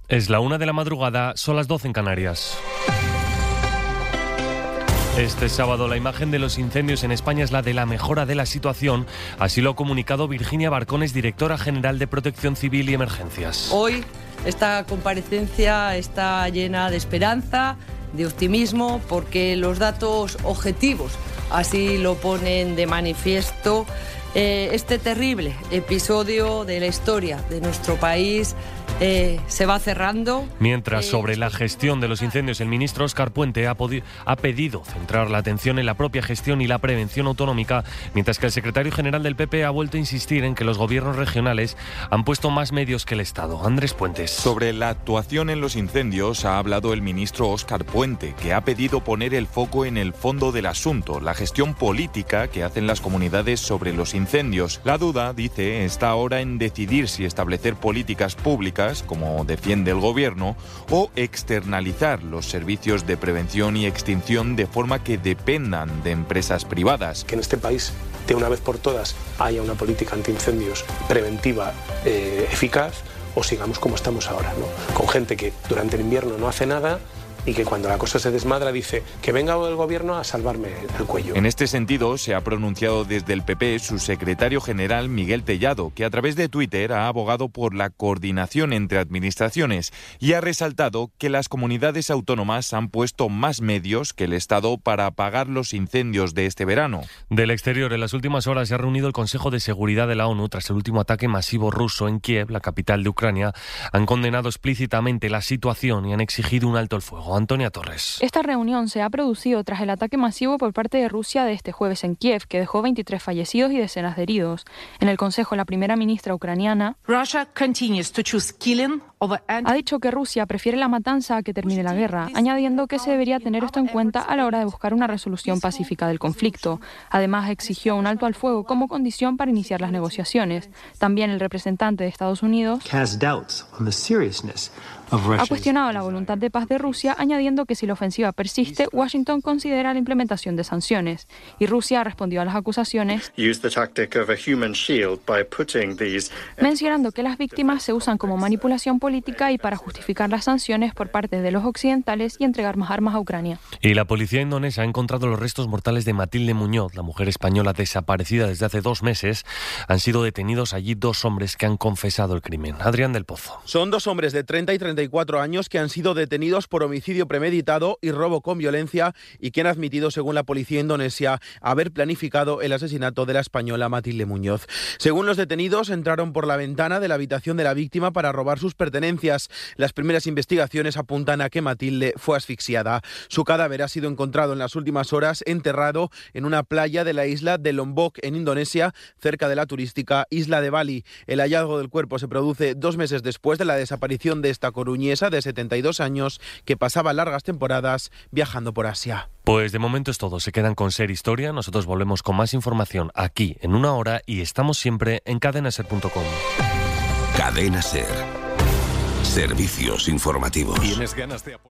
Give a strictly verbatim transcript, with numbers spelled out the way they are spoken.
Es la una de la madrugada, son las doce en Canarias. Este sábado la imagen de los incendios en España es la de la mejora de la situación. Así lo ha comunicado Virginia Barcones, directora general de Protección Civil y Emergencias. Hoy esta comparecencia está llena de esperanza, de optimismo, porque los datos objetivos así lo ponen de manifiesto. Eh, este terrible episodio de la historia de nuestro país eh, se va cerrando. Mientras, sobre la gestión de los incendios, el ministro Óscar Puente ha, ha pedido centrar la atención en la propia gestión y la prevención autonómica, mientras que el secretario general del P P ha vuelto a insistir en que los gobiernos regionales han puesto más medios que el Estado. Andrés Puentes. Sobre la actuación en los incendios ha hablado el ministro Óscar Puente, que ha pedido poner el foco en el fondo del asunto, la gestión política que hacen las comunidades sobre los incendios. La duda, dice, está ahora en decidir si establecer políticas públicas, como defiende el gobierno, o externalizar los servicios de prevención y extinción de forma que dependan de empresas privadas. Que en este país, de una vez por todas, haya una política antiincendios preventiva eh, eficaz, o sigamos como estamos ahora, ¿no? Con gente que durante el invierno no hace nada y que cuando la cosa se desmadra dice que venga el gobierno a salvarme el cuello. En este sentido se ha pronunciado desde el P P su secretario general Miguel Tellado, que a través de Twitter ha abogado por la coordinación entre administraciones y ha resaltado que las comunidades autónomas han puesto más medios que el Estado para apagar los incendios de este verano. Del exterior, en las últimas horas se ha reunido el Consejo de Seguridad de la ONU tras el último ataque masivo ruso en Kiev, la capital de Ucrania. Han condenado explícitamente la situación y han exigido un alto el fuego. Antonia Torres. Esta reunión se ha producido tras el ataque masivo por parte de Rusia de este jueves en Kiev, que dejó veintitrés fallecidos y decenas de heridos. En el Consejo, la primera ministra ucraniana ha dicho que Rusia prefiere la matanza a que termine la guerra, añadiendo que se debería tener esto en cuenta a la hora de buscar una resolución pacífica del conflicto. Además, exigió un alto al fuego como condición para iniciar las negociaciones. También el representante de Estados Unidos ha cuestionado la voluntad de paz de Rusia, añadiendo que si la ofensiva persiste, Washington considera la implementación de sanciones. Y Rusia respondió a las acusaciones, mencionando que las víctimas se usan como manipulación política y para justificar las sanciones por parte de los occidentales y entregar más armas a Ucrania. Y la policía indonesia ha encontrado los restos mortales de Matilde Muñoz, la mujer española desaparecida desde hace dos meses. Han sido detenidos allí dos hombres que han confesado el crimen. Adrián del Pozo. Son dos hombres de treinta y treinta y cuatro años que han sido detenidos por homicidio premeditado y robo con violencia y que han admitido, según la policía indonesia, haber planificado el asesinato de la española Matilde Muñoz. Según los detenidos, entraron por la ventana de la habitación de la víctima para robar sus pertenencias. Las primeras investigaciones apuntan a que Matilde fue asfixiada. Su cadáver ha sido encontrado en las últimas horas enterrado en una playa de la isla de Lombok, en Indonesia, cerca de la turística isla de Bali. El hallazgo del cuerpo se produce dos meses después de la desaparición de esta coruñesa de setenta y dos años que pasaba largas temporadas viajando por Asia. Pues de momento es todo. Se quedan con Ser Historia. Nosotros volvemos con más información aquí en una hora y estamos siempre en cadena ser punto com. Cadena Ser. Servicios informativos. ¿Tienes ganas de